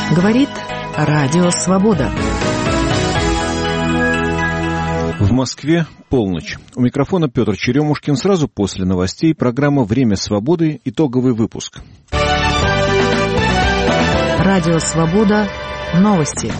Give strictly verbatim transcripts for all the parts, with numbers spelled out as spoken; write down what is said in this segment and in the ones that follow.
Говорит Радио Свобода. В Москве полночь. У микрофона Петр Черемушкин. Сразу после новостей программа «Время свободы». Итоговый выпуск. Радио Свобода. Новости.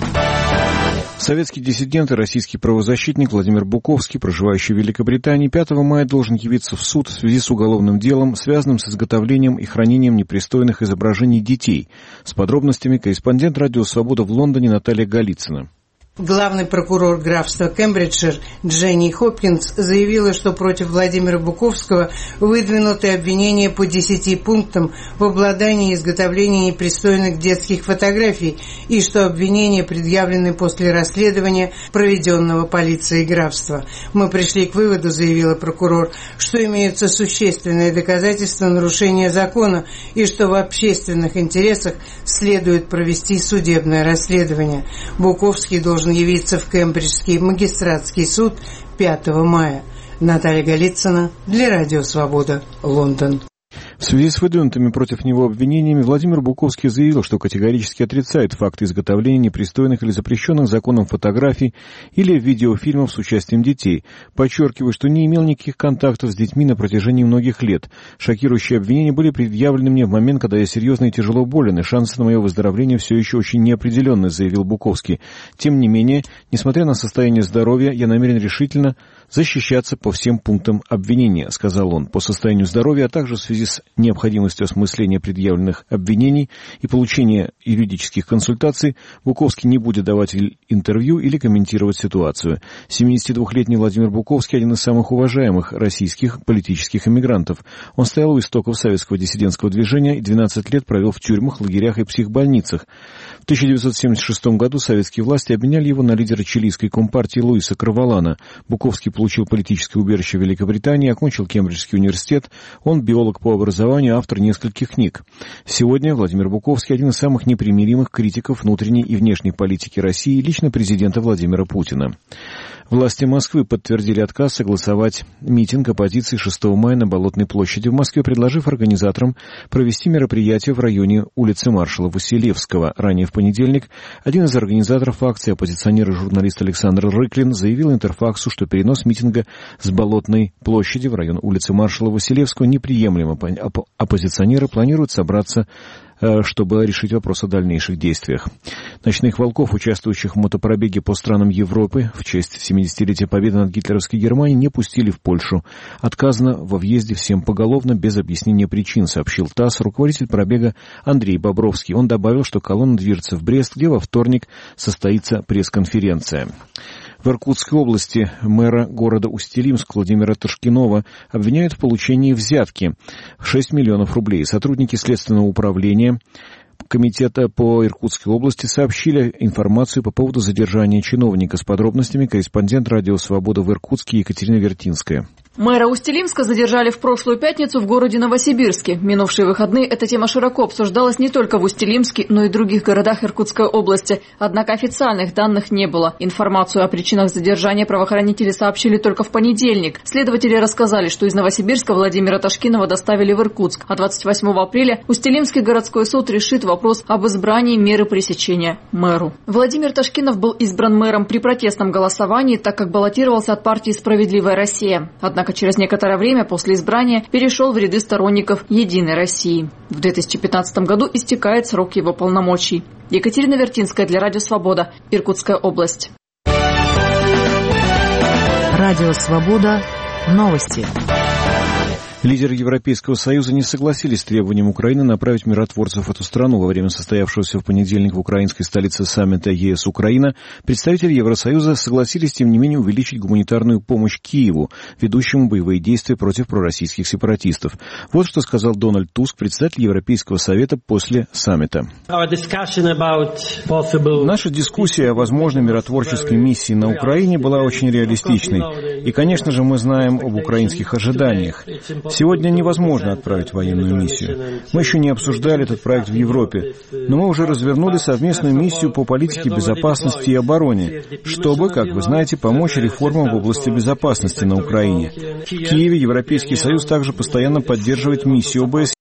Советский диссидент и российский правозащитник Владимир Буковский, проживающий в Великобритании, пятого мая должен явиться в суд в связи с уголовным делом, связанным с изготовлением и хранением непристойных изображений детей. С подробностями корреспондент Радио Свобода в Лондоне Наталья Голицына. Главный прокурор графства Кембриджшир Дженни Хопкинс заявила, что против Владимира Буковского выдвинуты обвинения по десяти пунктам в обладании и изготовлении непристойных детских фотографий и что обвинения предъявлены после расследования, проведенного полицией графства. «Мы пришли к выводу, — заявила прокурор, — что имеются существенные доказательства нарушения закона и что в общественных интересах следует провести судебное расследование. Буковский должен явиться в Кембриджский магистратский суд пятого мая. Наталья Голицына для Радио Свобода, Лондон. В связи с выдвинутыми против него обвинениями Владимир Буковский заявил, что категорически отрицает факты изготовления непристойных или запрещенных законом фотографий или видеофильмов с участием детей, подчеркивая, что не имел никаких контактов с детьми на протяжении многих лет. Шокирующие обвинения были предъявлены мне в момент, когда я серьезно и тяжело болен, и шансы на мое выздоровление все еще очень неопределенны, заявил Буковский. Тем не менее, несмотря на состояние здоровья, я намерен решительно защищаться по всем пунктам обвинения, сказал он. По состоянию здоровья, а также в связи с необходимостью осмысления предъявленных обвинений и получения юридических консультаций, Буковский не будет давать интервью или комментировать ситуацию. семидесятидвухлетний Владимир Буковский – один из самых уважаемых российских политических эмигрантов. Он стоял у истоков советского диссидентского движения и двенадцать лет провел в тюрьмах, лагерях и психбольницах. В тысяча девятьсот семьдесят шестом году советские власти обменяли его на лидера чилийской компартии Луиса Карвалана. Буковский получил политическое убежище в Великобритании, окончил Кембриджский университет. Он биолог по образованию, автор нескольких книг. Сегодня Владимир Буковский – один из самых непримиримых критиков внутренней и внешней политики России и лично президента Владимира Путина. Власти Москвы подтвердили отказ согласовать митинг оппозиции шестого мая на Болотной площади в Москве, предложив организаторам провести мероприятие в районе улицы маршала Василевского. Ранее в понедельник один из организаторов акции, оппозиционер и журналист Александр Рыклин, заявил Интерфаксу, что перенос митинга с Болотной площади в район улицы маршала Василевского неприемлемо. Оппозиционеры планируют собраться, чтобы решить вопрос о дальнейших действиях. Ночных волков, участвующих в мотопробеге по странам Европы в честь семидесятилетия победы над гитлеровской Германией, не пустили в Польшу. Отказано во въезде всем поголовно, без объяснения причин, сообщил ТАСС руководитель пробега Андрей Бобровский. Он добавил, что колонна движется в Брест, где во вторник состоится пресс-конференция. В Иркутской области мэра города Усть-Илимск Владимира Ташкинова обвиняют в получении взятки в шесть миллионов рублей. Сотрудники Следственного управления Комитета по Иркутской области сообщили информацию по поводу задержания чиновника. С подробностями корреспондент Радио Свобода в Иркутске Екатерина Вертинская. Мэра Усть-Илимска задержали в прошлую пятницу в городе Новосибирске. В минувшие выходные эта тема широко обсуждалась не только в Усть-Илимске, но и в других городах Иркутской области. Однако официальных данных не было. Информацию о причинах задержания правоохранители сообщили только в понедельник. Следователи рассказали, что из Новосибирска Владимира Ташкинова доставили в Иркутск. А двадцать восьмого апреля Усть-Илимский городской суд решит вопрос об избрании меры пресечения мэру. Владимир Ташкинов был избран мэром при протестном голосовании, так как баллотировался от партии «Справедливая Россия». Однако через некоторое время после избрания перешел в ряды сторонников «Единой России». В две тысячи пятнадцатом году истекает срок его полномочий. Екатерина Вертинская для Радио Свобода, Иркутская область. Радио Свобода. Новости. Лидеры Европейского Союза не согласились с требованием Украины направить миротворцев в эту страну. Во время состоявшегося в понедельник в украинской столице саммита ЕС-Украина представители Евросоюза согласились, тем не менее, увеличить гуманитарную помощь Киеву, ведущему боевые действия против пророссийских сепаратистов. Вот что сказал Дональд Туск, председатель Европейского Совета, после саммита. Наша дискуссия о возможной миротворческой миссии на Украине была очень реалистичной. И, конечно же, мы знаем об украинских ожиданиях. Сегодня невозможно отправить военную миссию. Мы еще не обсуждали этот проект в Европе, но мы уже развернули совместную миссию по политике безопасности и обороне, чтобы, как вы знаете, помочь реформам в области безопасности на Украине. В Киеве Европейский Союз также постоянно поддерживает миссию ОБСЕ